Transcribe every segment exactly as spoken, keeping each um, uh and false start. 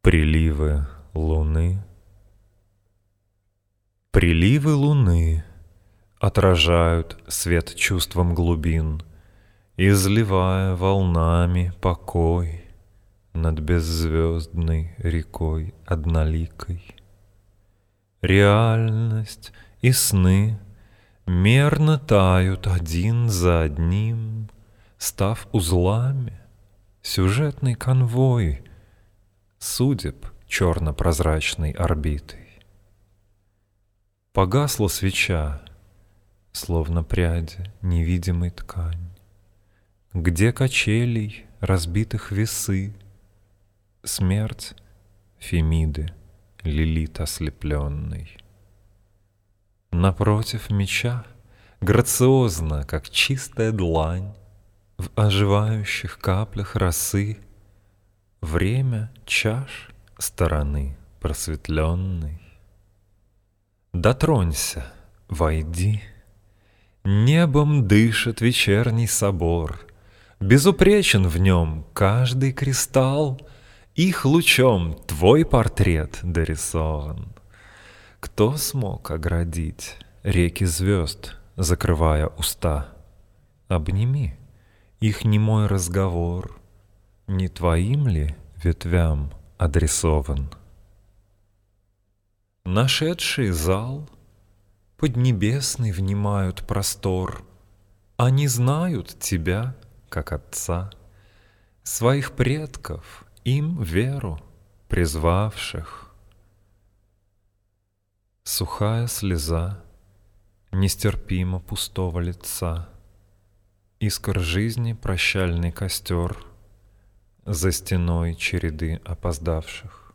Приливы луны. Приливы луны отражают свет чувством глубин, изливая волнами покой над беззвездной рекой одноликой. Реальность и сны мерно тают один за одним, став узлами, сюжетный конвой судеб черно-прозрачной орбитой. Погасла свеча, словно пряди невидимой ткань, где качелей разбитых весы, смерть Фемиды, Лилит ослепленной. Напротив меча, грациозно, как чистая длань, в оживающих каплях росы время чаш стороны просветленной. Дотронься, войди, небом дышит вечерний собор, безупречен в нем каждый кристалл, их лучом твой портрет дорисован. Кто смог оградить реки звезд, закрывая уста? Обними их немой разговор, не твоим ли ветвям адресован? Нашедший зал поднебесный внимают простор, они знают тебя, как отца, своих предков, им веру призвавших. Сухая слеза нестерпимо пустого лица, искр жизни прощальный костер за стеной череды опоздавших.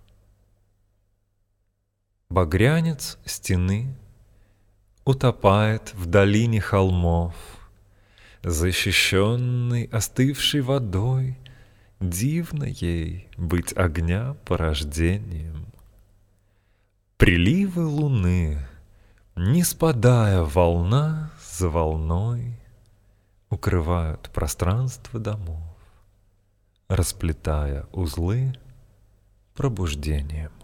Багрянец стены утопает в долине холмов, защищенный остывшей водой, дивно ей быть огня порождением. Приливы луны, не спадая волна за волной, укрывают пространство домов, расплетая узлы пробуждением.